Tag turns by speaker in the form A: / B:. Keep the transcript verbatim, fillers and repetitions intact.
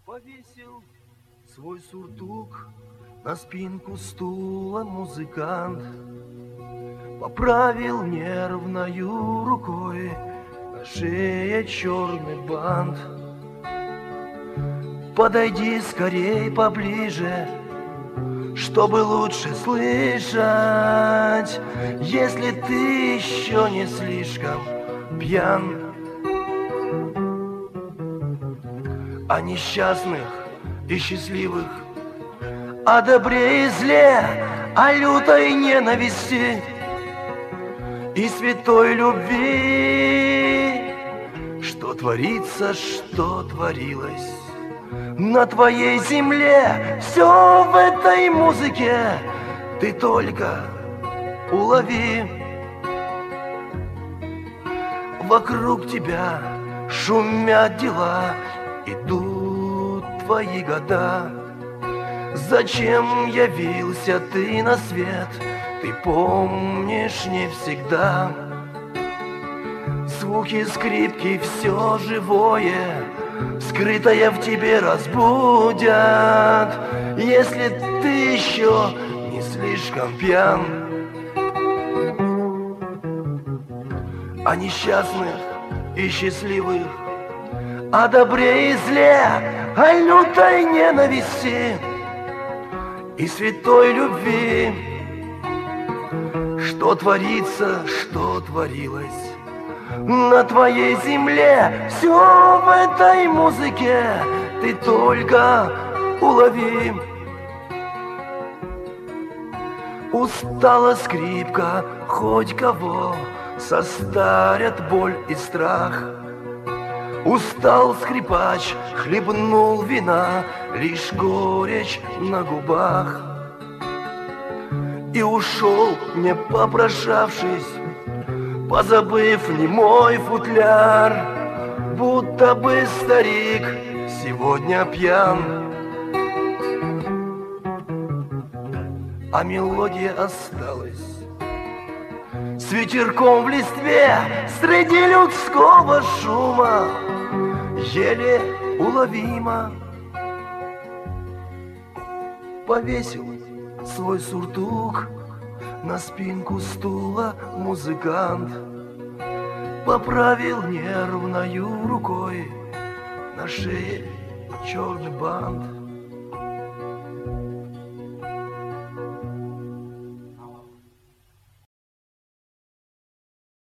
A: Повесил свой суртук на спинку стула музыкант, поправил нервною рукой на шее черный бант. Подойди скорей поближе, чтобы лучше слышать, если ты еще не слишком пьян. О несчастных и счастливых, о добре и зле, о лютой ненависти и святой любви. Что творится, что творилось на твоей земле, все в этой музыке ты только улови. Вокруг тебя шумят дела, идут твои года. Зачем явился ты на свет, ты помнишь не всегда. Звуки скрипки, все живое, скрытое в тебе разбудят, если ты еще не слишком пьян. О несчастных и счастливых, о добре и зле, о лютой ненависти и святой любви. Что творится, что творилось на твоей земле, все в этой музыке ты только улови. Устала скрипка, хоть кого состарят боль и страх. Устал скрипач, хлебнул вина, лишь горечь на губах. И ушел, не попрощавшись, позабыв немой футляр, будто бы старик сегодня пьян. А мелодия осталась с ветерком в листве, среди людского шума, еле уловимо. Повесил свой суртук на спинку стула музыкант, поправил нервною рукой на шее черный бант.